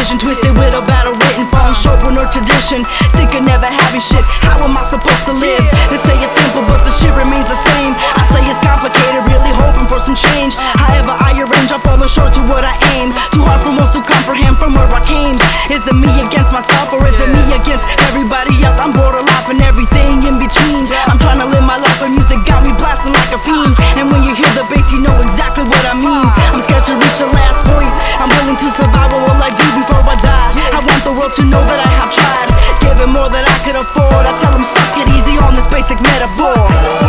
vision, twisted with a battle written, falling short with no tradition. Sick of never having shit, how am I supposed to live? They say it's simple, but the shit remains the same. I say it's complicated, really hoping for some change. However I arrange, I'm falling short to what I aim. Too hard for most to comprehend from where I came. Is it me against myself, or is it me against everybody else? I'm bored of life and everything in between. I'm trying to live my life, but music got me blasting like a fiend. And when you hear the bass, you know exactly what I mean. I'm scared to reach the last point. I'm willing to survive, what will I do before I die? I want the world to know that I have tried, giving more than I could afford. I tell them suck it easy on this basic metaphor.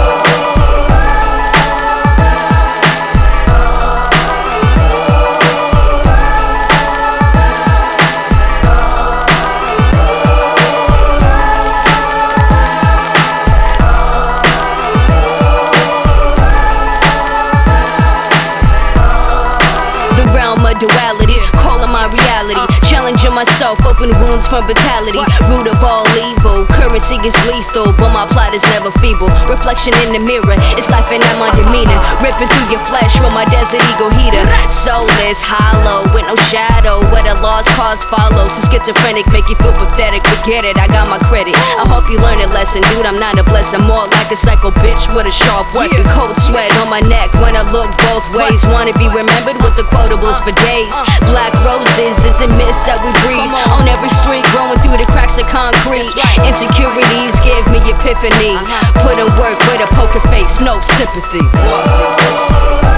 Duality, calling my reality, challenging myself, open wounds from brutality, root of all evil, currency is lethal, but my plot is never feeble, reflection in the mirror, it's life and I'm my demeanor, ripping through your flesh with my desert eagle heater, soulless, hollow, with no shadow, where the lost cause follows, so schizophrenic, make you feel pathetic, forget it, I got my credit, I hope you learn a lesson, dude, I'm not a blessing, more like a psycho bitch with a sharp weapon, cold sweat on my neck when I look both ways, wanna be remembered with the quotables for days. Black roses is a mist that we breathe on every street, growing through the cracks of concrete. Insecurities give me epiphany. Put in work with a poker face, no sympathy.